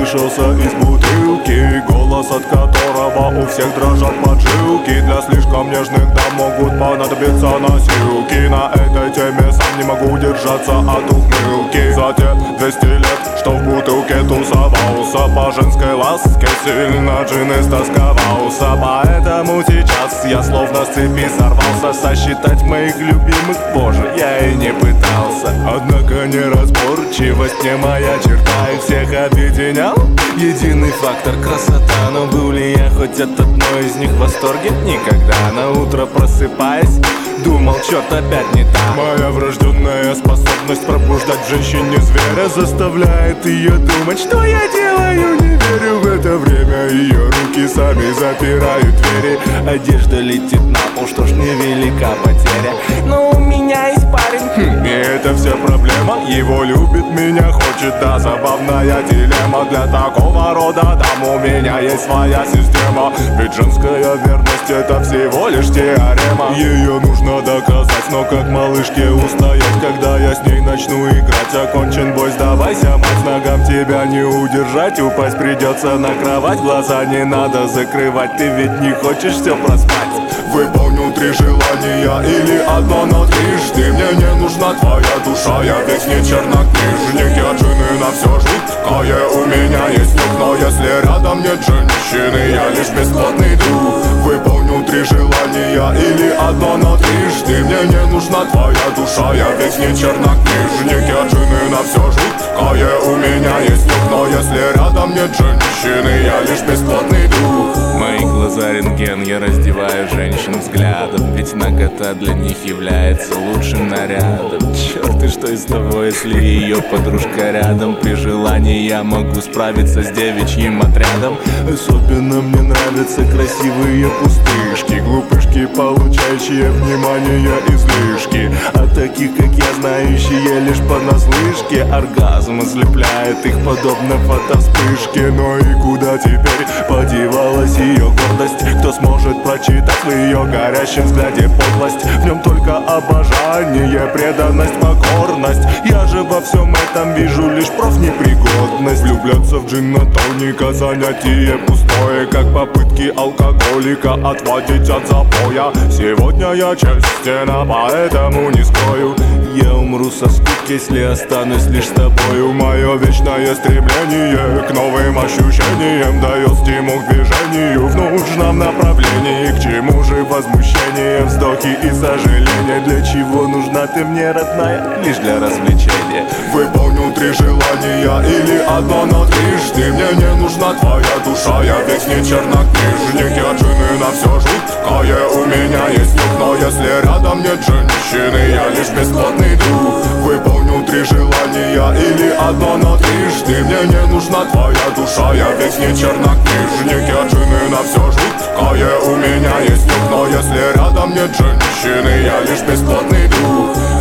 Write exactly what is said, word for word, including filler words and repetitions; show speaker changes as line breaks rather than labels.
слышался из бутылки, голос от которого у всех дрожат поджилки. Для слишком нежных дам могут понадобиться носилки. На этой теме сам не могу держаться от ухмылки. За те двести лет, что в бутылке тусовался, по женской ласке сильно джин истосковался. Поэтому сейчас я словно с цепи сорвался. Сосчитать моих любимых, боже, я и не пытался. Однако неразборчивость не моя черта, и всех объединял единый фактор — красота. Но был ли я хоть от одной из них в восторге? Никогда. На утро просыпаясь, думал, черт, опять не так. Моя врожденная способность пробуждать в женщине зверя заставляет ее думать, что я делаю. Не верю в это время, ее руки сами запирают двери. Одежда летит на пол, что ж, невелика потеря. Но у меня есть парень, хм, и это вся проблема. Его любит, меня хочет, да, забавная дилемма. Для такого рода дам у меня есть своя система. Ведь женская верность — это всего лишь теорема. Ее нужно доказать, но как малышке устоять, когда я с ней начну играть? Окончен бой, сдавайся, мать, с ногам тебя не удержать. Упасть придется на кровать, глаза не надо закрывать. Ты ведь не хочешь все проспать? Выполню три желания или одно, но трижды. Мне не нужна твоя душа, я ведь не чернокнижник. Я джины на все жуткое, у меня есть нюх. Но если рядом нет женщины, я лишь бесплотный дух. Выполню три желания или одно, но трижды. Мне не нужна твоя душа, я ведь не чернокнижник. Я джины на все жуткое, у меня есть нюх. Но если рядом нет женщины, я лишь бесплотный дух.
Мои глаза рентген, я раздеваю женщин взглядом, ведь нагота для них является лучшим нарядом. Черт, и что из того, если ее подружка рядом? При желании я могу справиться с девичьим отрядом.
Особенно мне нравятся красивые пустышки, глупышки, получающие внимание излишки. А таких, как я, знающие лишь понаслышке. Оргазм ослепляет их, подобно фотовспышке. Но и куда теперь подевалась ее гордость? Кто сможет прочитать в ее горящем взгляде подлость? В нем только обожание, преданность, покорность. Я же во всем этом вижу лишь профнепригодность. Влюбляться в джин-тоника — занятие пустое, как попытки алкоголика отводить от запоя. Сегодня я честен, поэтому не скрою, я умру со скуки, если останусь лишь с тобою. Мое вечное стремление к новым ощущениям дает стимул к движению в нужном направлении. К чему же возмущение, вздохи и сожаления? Для чего нужна ты мне, родная? Лишь для развлечения. Выполню три желания или одно, но трижды. Мне не нужна твоя душа, я ведь не чернокнижник. Я джины на все жуткое, у меня есть нюх. Но если рядом нет женщины, я лишь бесплотный дух. Выполню три желания или одно, но трижды. Мне не нужна твоя душа, я ведь не чернокнижник. Я джины на все жуткое, у меня есть нюх. Но если рядом нет женщины, я лишь бесплотный дух.